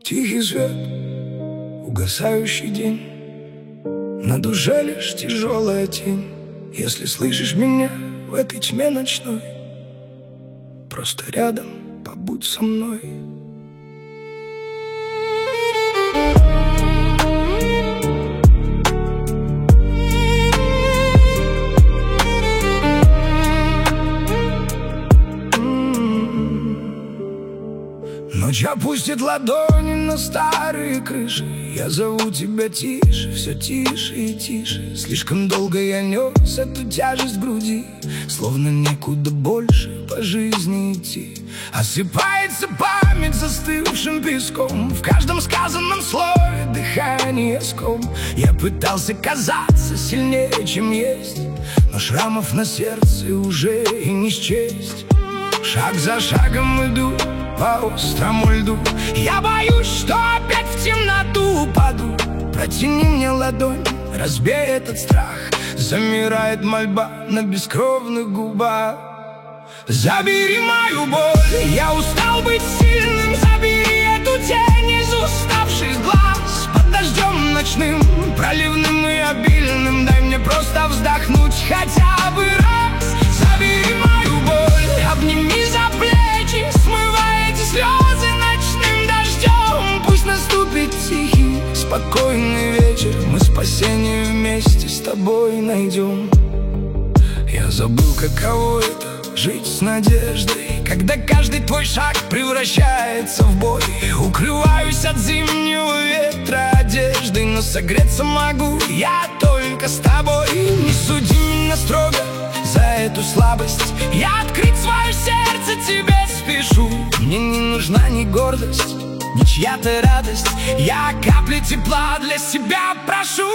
Тихий свет, угасающий день, на душе лишь тяжелая тень. Если слышишь меня в этой тьме ночной, просто рядом побудь со мной. Ночь опустит ладони на старые крыши. Я зову тебя тише, все тише и тише. Слишком долго я нес эту тяжесть в груди, словно некуда больше по жизни идти. Осыпается память застывшим песком, в каждом сказанном слове дыхание ском. Я пытался казаться сильнее, чем есть, но шрамов на сердце уже и не счесть. Шаг за шагом иду по острому льду. Я боюсь, что опять в темноту упаду. Протяни мне ладонь, разбей этот страх. Замирает мольба на бескровных губах. Забери мою боль, я устал быть сильным. Забери эту тень из уставших глаз. Под дождем ночным, проливным и обильным, дай мне просто вздохнуть хотя бы раз. Забери мою боль, обними за плечи, смывай эти слезы ночным дождем. Пусть наступит тихий, спокойный вечер, мы спасение вместе с тобой найдем. Я забыл, каково это — жить с надеждой, когда каждый твой шаг превращается в бой. Укрываюсь от зимнего ветра одеждой, но согреться могу я только с тобой. Не суди меня строго за эту слабость, я открыть свое сердце тебе спешу. Мне не нужна ни гордость, ни чья-то радость, я капли тепла для себя прошу.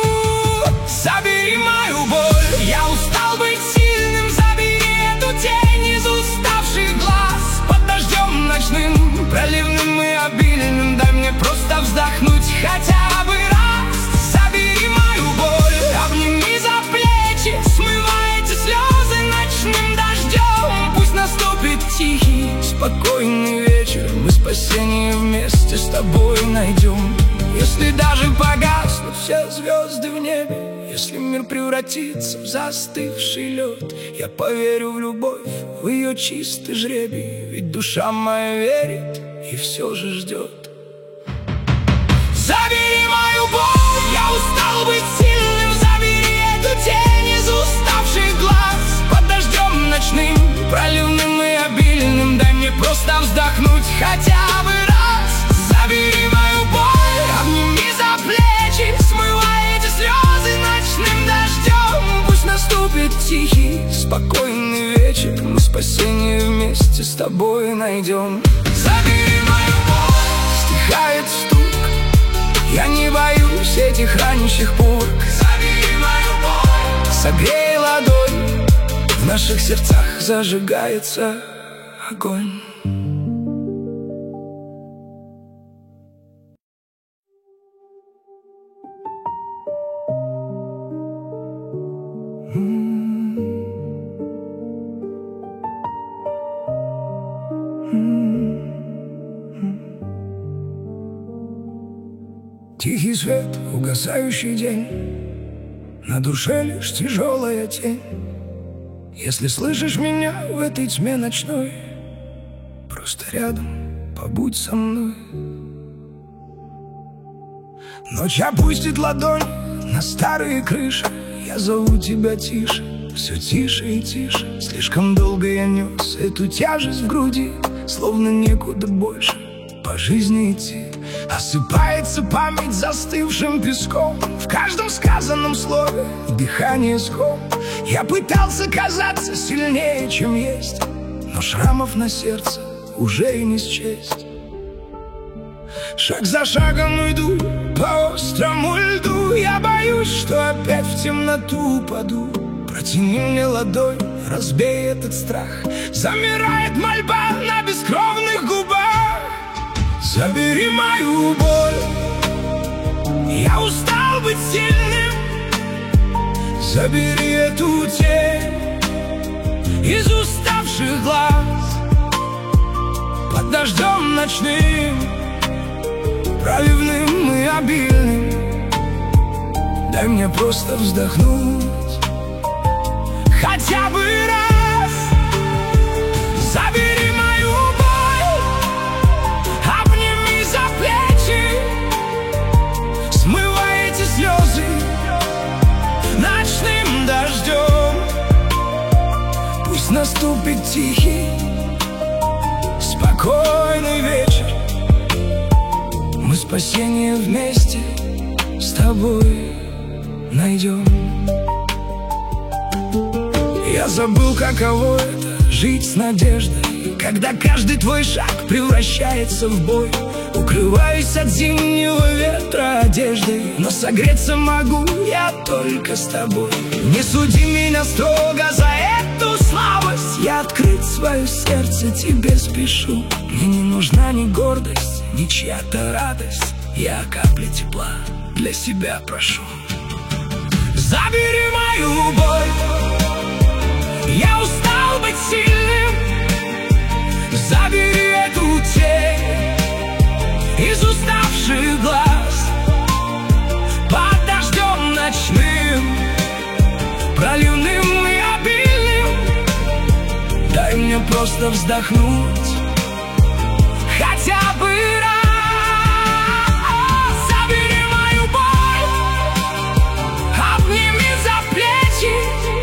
Забери мою боль, я устал быть сильным. Забери эту тень из уставших глаз. Под дождем ночным, проливным и обильным, дай мне просто вздохнуть хотя бы раз. Забери мою боль, обними за плечи, смывай эти слезы ночным дождем. Пусть наступит тихий, спокойный вечер, мы спасение вместе с тобой найдем. Если даже погаснут все звезды в небе, если мир превратится в застывший лед, я поверю в любовь, в ее чистый жребий, ведь душа моя верит и все же ждет. Забери мою боль, я устал быть сильным. Забери эту тень из уставших глаз. Под дождем ночным, проливным и обильным, дай мне просто вздохнуть хотя бы раз. Забери мою боль, обними за плечи, смывай эти слезы ночным дождем. Пусть наступит тихий, спокойный вечер, мы спасение вместе с тобой найдем. Забери мою боль, стихает стук, я не боюсь этих ранящих пулок. Забери мою боль, согрей ладонь, в наших сердцах зажигается огонь. Тихий свет, угасающий день, на душе лишь тяжелая тень. Если слышишь меня в этой тьме ночной, просто рядом побудь со мной. Ночь опустит ладонь на старые крыши. Я зову тебя тише, все тише и тише. Слишком долго я нес эту тяжесть в груди, словно некуда больше по жизни идти. Осыпается память застывшим песком, в каждом сказанном слове дыхание ском. Я пытался казаться сильнее, чем есть, но шрамов на сердце уже и не счесть. Шаг за шагом иду по острому льду. Я боюсь, что опять в темноту упаду. Протяни мне ладонь, разбей этот страх. Замирает мольба на бескровных губах. Забери мою боль, я устал быть сильным. Забери эту тень из уставших глаз. Под дождем ночным, обильным. Дай мне просто вздохнуть хотя бы раз. Забери мою боль, обними за плечи, смывай эти слезы ночным дождем. Пусть наступит тихий, спокойный вечер. Мы спасение вместе с тобой найдем. Я забыл, каково это — жить с надеждой, когда каждый твой шаг превращается в бой. Укрываюсь от зимнего ветра одеждой, но согреться могу я только с тобой. Не суди меня строго за эту слабость, я открыть свое сердце тебе спешу. Мне не нужна ни гордость, ни чья-то радость, я капли тепла для себя прошу. Забери мою боль, я устал быть сильным. Забери эту тень из уставших глаз. Под дождем ночным, проливным и обильным, дай мне просто вздохнуть хотя бы раз. Забери мою боль, обними за плечи,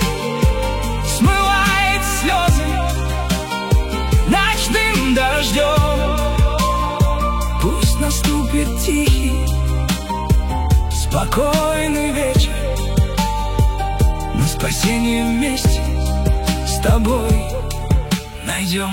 смывай эти слезы ночным дождем. Пусть наступит тихий, спокойный вечер. Мы спасение вместе с тобой найдем.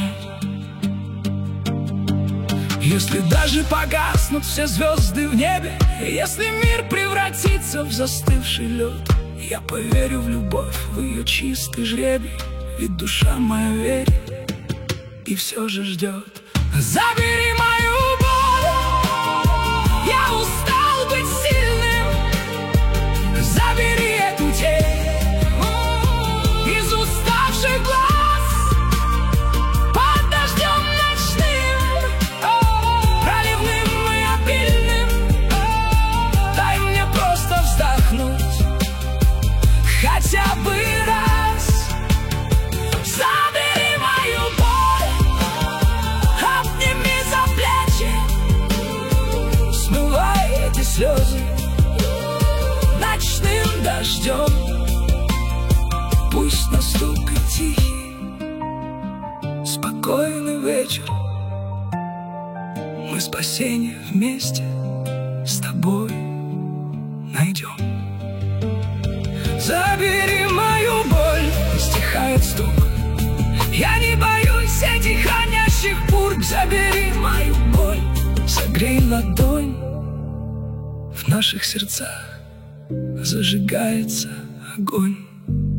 Если даже погаснут все звезды в небе, если мир превратится в застывший лед, я поверю в любовь, в ее чистый жребий, ведь душа моя верит и все же ждет. Забери мою боль, я устал быть сильным. Забери эту тень из уставших глаз. Под дождем ночным, проливным и обильным, дай мне просто вздохнуть хотя бы раз. Забери мою боль, обними за плечи, смывай эти слезы ночным дождем. Пусть наступит тихий, спокойный вечер. Мы спасение вместе с тобой найдем. Забери мою боль, стихает стук, я не боюсь этих хонящих пург. Забери мою боль, согрей ладонь, в наших сердцах зажигается огонь.